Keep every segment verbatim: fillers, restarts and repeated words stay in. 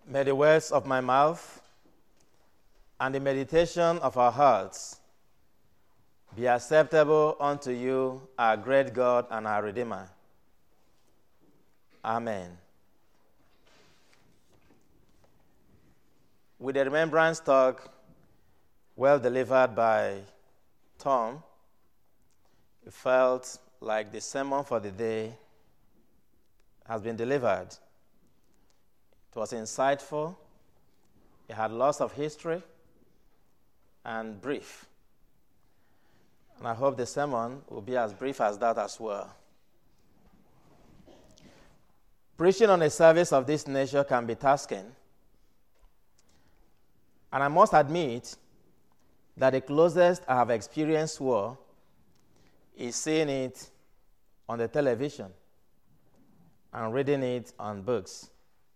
May the words of my mouth and the meditation of our hearts be acceptable unto you, our great God and our Redeemer. Amen. With the remembrance talk well delivered by Tom, it felt like the sermon for the day has been delivered. It was insightful, it had lots of history, and brief. And I hope the sermon will be as brief as that as well. Preaching on a service of this nature can be tasking, and I must admit that the closest I have experienced war is seeing it on the television and reading it on books.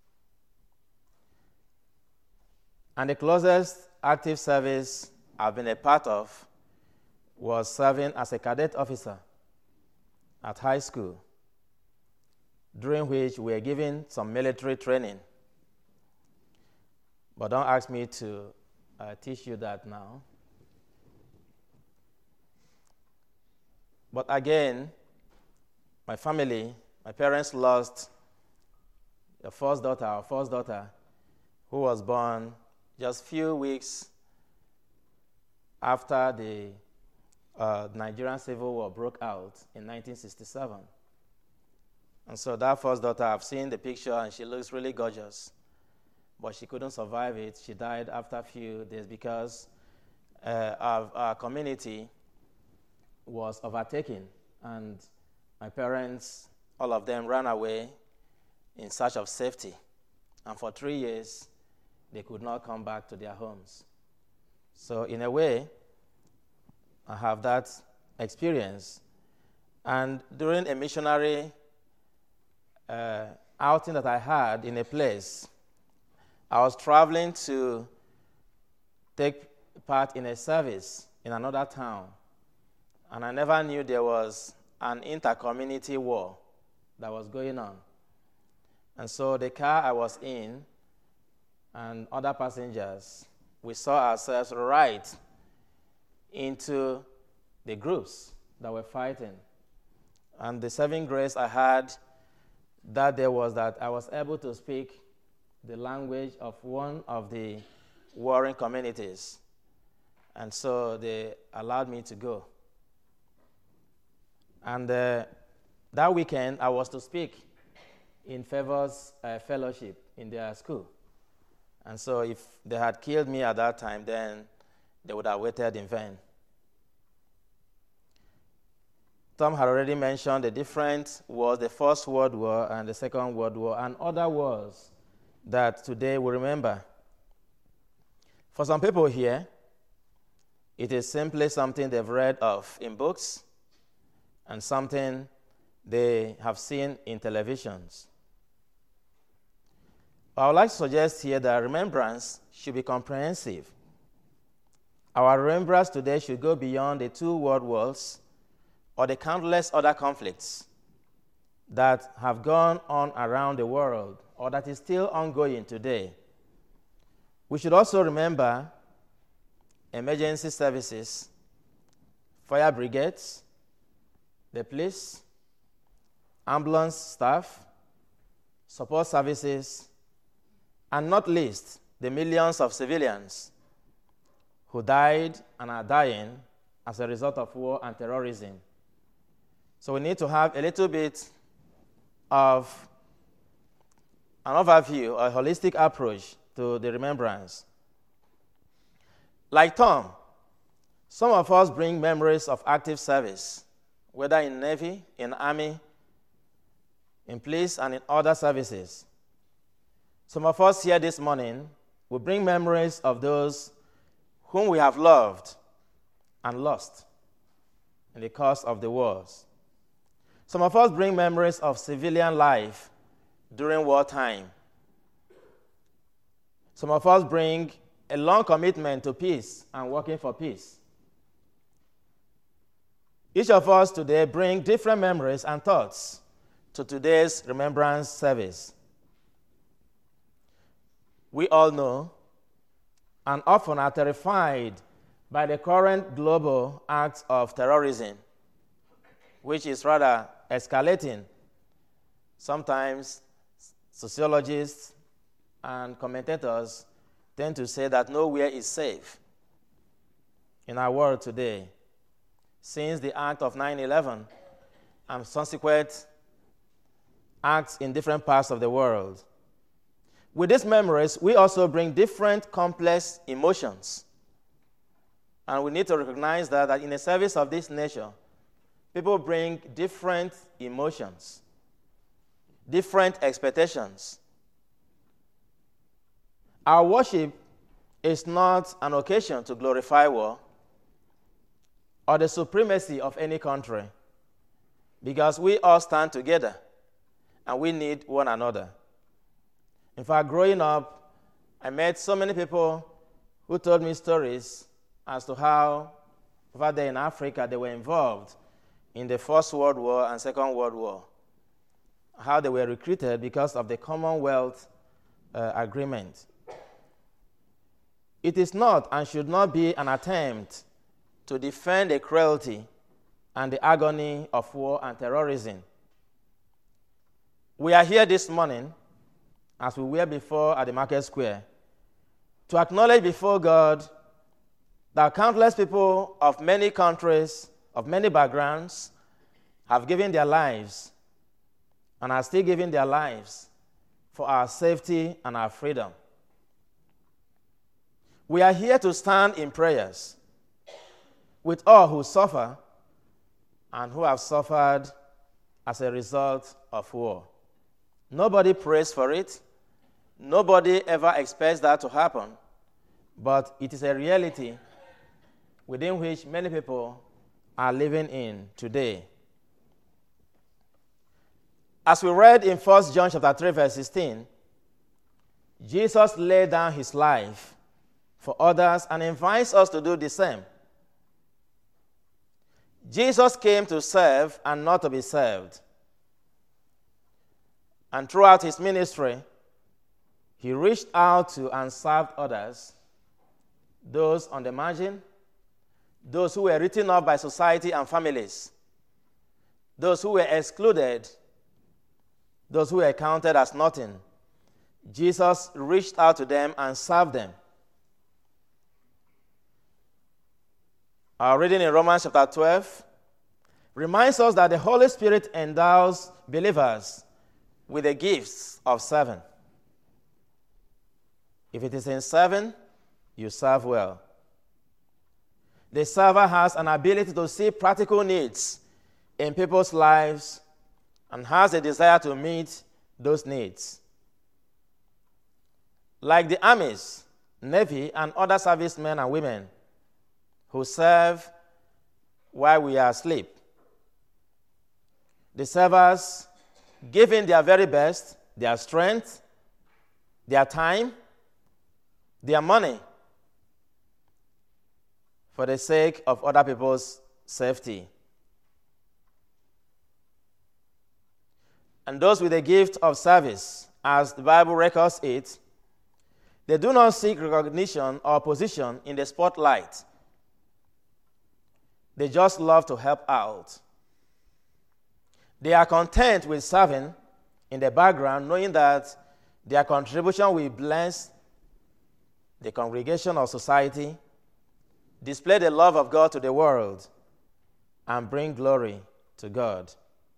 And the closest active service I've been a part of was serving as a cadet officer at high school, during which we were given some military training. But don't ask me to uh, teach you that now. But again, my family, my parents lost the first daughter, our first daughter, who was born just a few weeks after the uh, Nigerian Civil War broke out in nineteen sixty-seven. And so that first daughter, I've seen the picture, and she looks really gorgeous. But she couldn't survive it. She died after a few days because uh, our, our community was overtaken, and my parents, all of them, ran away in search of safety. And for three years, they could not come back to their homes. So in a way, I have that experience. And during a missionary uh, outing that I had in a place, I was traveling to take part in a service in another town. And I never knew there was an inter-community war that was going on. And so the car I was in and other passengers, we saw ourselves right into the groups that were fighting. And the saving grace I had that day was that I was able to speak the language of one of the warring communities. And so they allowed me to go. And uh, that weekend, I was to speak in Favor's uh, fellowship in their school. And so if they had killed me at that time, then they would have waited in vain. Tom had already mentioned the different wars, the First World War and the Second World War, and other wars that today we remember. For some people here, it is simply something they've read of in books and something they have seen in televisions. I would like to suggest here that remembrance should be comprehensive. Our remembrance today should go beyond the two world wars or the countless other conflicts that have gone on around the world or that is still ongoing today. We should also remember emergency services, fire brigades, the police, ambulance staff, support services, and not least, the millions of civilians who died and are dying as a result of war and terrorism. So we need to have a little bit of an overview, a holistic approach to the remembrance. Like Tom, some of us bring memories of active service, whether in Navy, in Army, in police, and in other services. Some of us here this morning will bring memories of those whom we have loved and lost in the course of the wars. Some of us bring memories of civilian life during wartime. Some of us bring a long commitment to peace and working for peace. Each of us today bring different memories and thoughts to today's remembrance service. we all know and often are terrified by the current global act of terrorism, which is rather escalating. Sometimes sociologists and commentators tend to say that nowhere is safe in our world today, since the act of nine eleven and subsequent acts in different parts of the world. With these memories, we also bring different complex emotions. And we need to recognize that, that in a service of this nature, people bring different emotions, different expectations. Our worship is not an occasion to glorify war or the supremacy of any country, because we all stand together and we need one another. In fact, growing up, I met so many people who told me stories as to how over there in Africa they were involved in the First World War and Second World War, how they were recruited because of the Commonwealth uh, Agreement. It is not and should not be an attempt to defend the cruelty and the agony of war and terrorism. We are here this morning, as we were before at the Market Square, to acknowledge before God that countless people of many countries, of many backgrounds, have given their lives and are still giving their lives for our safety and our freedom. We are here to stand in prayers with all who suffer and who have suffered as a result of war. Nobody prays for it. Nobody ever expects that to happen. But it is a reality within which many people are living in today. As we read in First John chapter three, verse sixteen, Jesus laid down his life for others and invites us to do the same. Jesus came to serve and not to be served. And throughout his ministry, he reached out to and served others, those on the margin, those who were written off by society and families, those who were excluded, those who were counted as nothing. Jesus reached out to them and served them. Our reading in Romans chapter twelve reminds us that the Holy Spirit endows believers with the gifts of serving. If it is in serving, you serve well. The server has an ability to see practical needs in people's lives and has a desire to meet those needs. Like the armies, navy, and other servicemen and women who serve while we are asleep, the servers giving their very best, their strength, their time, their money for the sake of other people's safety. And those with the gift of service, as the Bible records it, they do not seek recognition or position in the spotlight. They just love to help out. They are content with serving in the background, knowing that their contribution will bless the congregation or society, display the love of God to the world, and bring glory to God.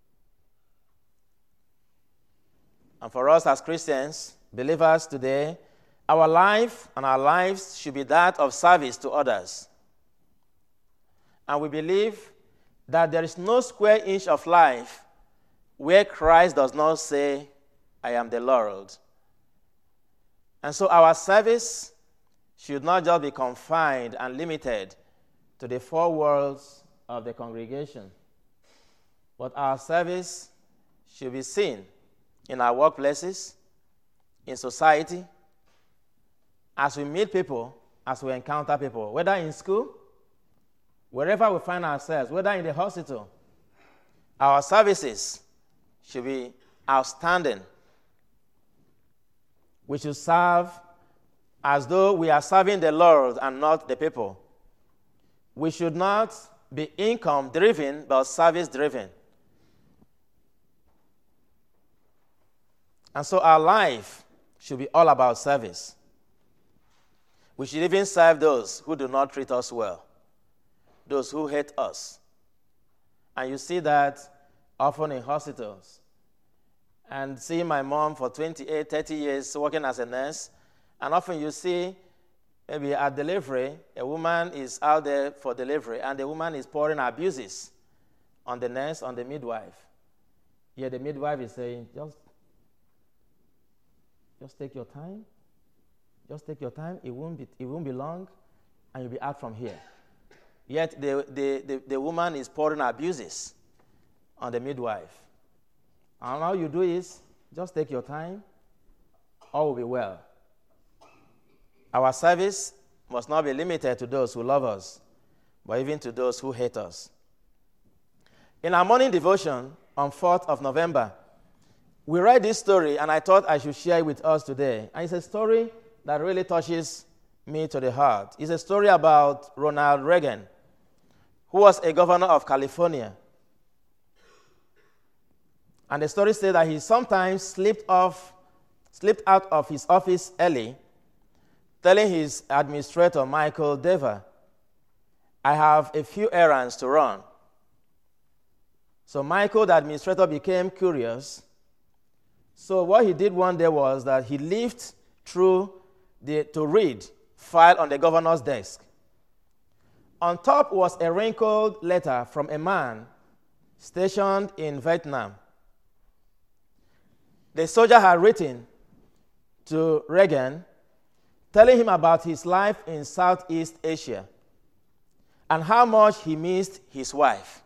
And for us as Christians, believers today, our life and our lives should be that of service to others. And we believe that there is no square inch of life where Christ does not say, I am the Lord. And so our service should not just be confined and limited to the four walls of the congregation, but our service should be seen in our workplaces, in society, as we meet people, as we encounter people, whether in school, wherever we find ourselves, whether in the hospital. Our services should be outstanding. We should serve as though we are serving the Lord and not the people. We should not be income-driven, but service-driven. And so our life should be all about service. We should even serve those who do not treat us well, those who hate us. And you see that often in hospitals. And seeing my mom for twenty-eight, thirty years working as a nurse, and often you see maybe at delivery, a woman is out there for delivery, and the woman is pouring abuses on the nurse, on the midwife. Yet the midwife is saying, just, just take your time. Just take your time. It won't be, it won't be long, and you'll be out from here. Yet the, the, the, the woman is pouring abuses on the midwife. And all you do is just take your time. All will be well. Our service must not be limited to those who love us, but even to those who hate us. In our morning devotion on fourth of November, we read this story, and I thought I should share it with us today. And it's a story that really touches me to the heart. It's a story about Ronald Reagan, who was a governor of California. And the story says that he sometimes slipped off, slipped out of his office early, telling his administrator, Michael Dever, I have a few errands to run. So Michael, the administrator, became curious. So what he did one day was that he leafed through the, to read file on the governor's desk. On top was a wrinkled letter from a man stationed in Vietnam. The soldier had written to Reagan, telling him about his life in Southeast Asia and how much he missed his wife.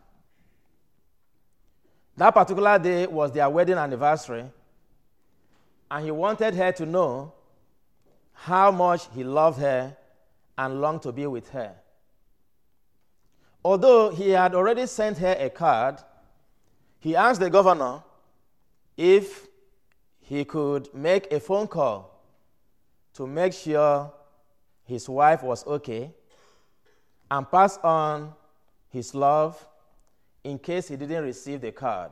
That particular day was their wedding anniversary, and he wanted her to know how much he loved her and longed to be with her. Although he had already sent her a card, he asked the governor if he could make a phone call to make sure his wife was okay and pass on his love in case he didn't receive the card.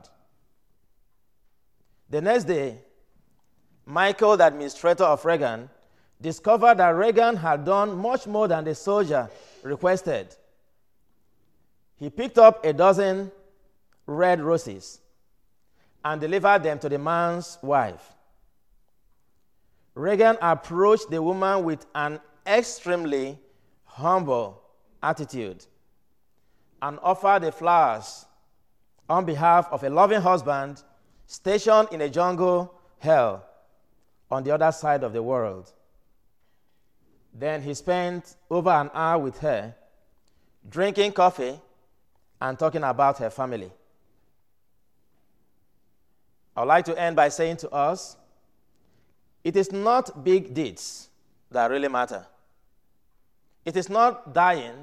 The next day, Michael, the administrator of Reagan, discovered that Reagan had done much more than the soldier requested. He picked up a dozen red roses and delivered them to the man's wife. Reagan approached the woman with an extremely humble attitude and offered the flowers on behalf of a loving husband stationed in a jungle hell on the other side of the world. Then he spent over an hour with her, drinking coffee and talking about her family. I would like to end by saying to us, it is not big deeds that really matter. It is not dying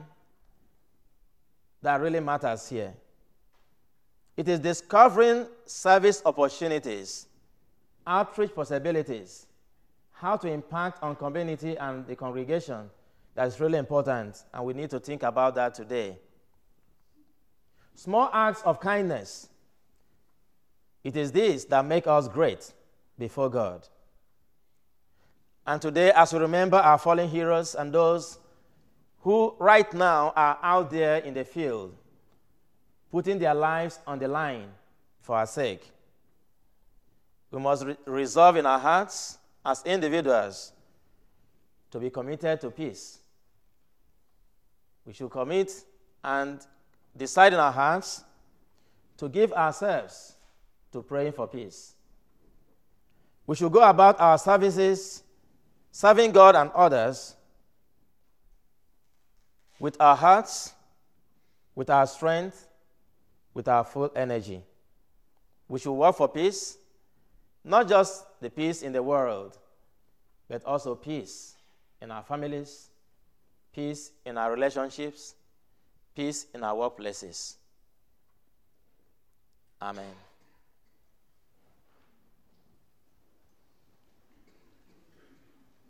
that really matters here. It is discovering service opportunities, outreach possibilities, how to impact on community and the congregation that is really important, and we need to think about that today. Small acts of kindness, it is this that make us great before God. And today, as we remember our fallen heroes and those who right now are out there in the field, putting their lives on the line for our sake, we must re- resolve in our hearts as individuals to be committed to peace. We should commit and decide in our hearts to give ourselves to praying for peace. We should go about our services, serving God and others with our hearts, with our strength, with our full energy. We should work for peace, not just the peace in the world, but also peace in our families, peace in our relationships, peace in our workplaces. Amen.